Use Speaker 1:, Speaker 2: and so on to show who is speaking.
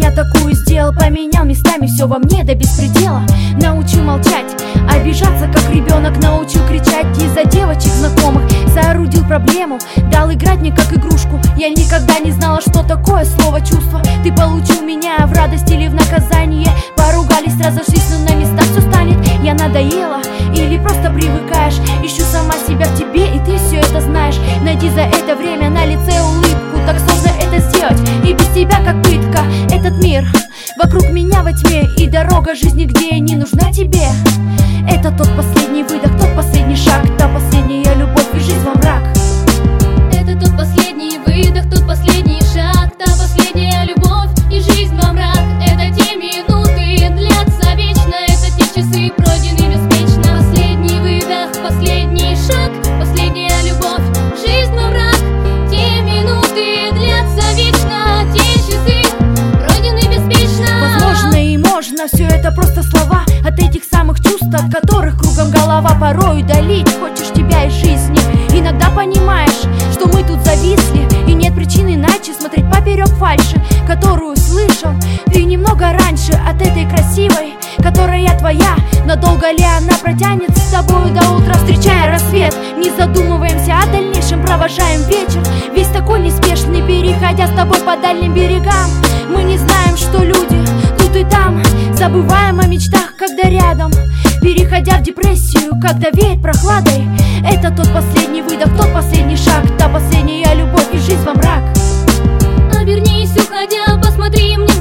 Speaker 1: меня такую сделал. Поменял местами все во мне до беспредела. Научил молчать, обижаться как ребенок. Научил кричать из-за девочек знакомых. Соорудил проблему, дал играть мне как игрушку. Я никогда не знала, что такое слово чувство. Ты получил меня в радость или в наказание. Поругались, разошлись, но на местах все станет. Я надоела или просто привыкаешь? Ищу сама себя в тебе, и ты все это знаешь. Найди за это время на лице улыбку. Так сложно это сделать, и без тебя как пытка. Этот мир вокруг меня во тьме, и дорога жизни, где я не нужна тебе. Это тот последний выдох, тот последний шаг, та последняя любовь и жизнь во мрак.
Speaker 2: Это тот последний выдох, тот последний шаг, та последняя любовь и жизнь во мрак. Это те минуты, длятся вечно, это те часы, пройдены беспечно. Последний выдох, последний шаг, последняя любовь, жизнь во мрак. Те минуты, длятся вечно, те часы, пройдены беспечно.
Speaker 1: Возможно и можно, все это просто слова от этих самых чувств, от которых кругом голова. Порой удалить хочешь тебя из жизни. Иногда понимаешь, что мы тут зависли, и нет причин иначе смотреть поперек фальши, которую слышал ты немного раньше от этой красивой, которая твоя. Надолго ли она протянет с тобой до утра? Встречая рассвет, не задумываемся о дальнейшем, провожаем вечер, весь такой неспешный, переходя с тобой по дальним берегам. Мы не знаем, что люди тут и там, забываем о мечтах, когда рядом, переходя в депрессию, когда веет прохладой. Это тот последний выдох, тот последний шаг, та последняя любовь и жизнь во мрак.
Speaker 2: Обернись, уходя, посмотри мне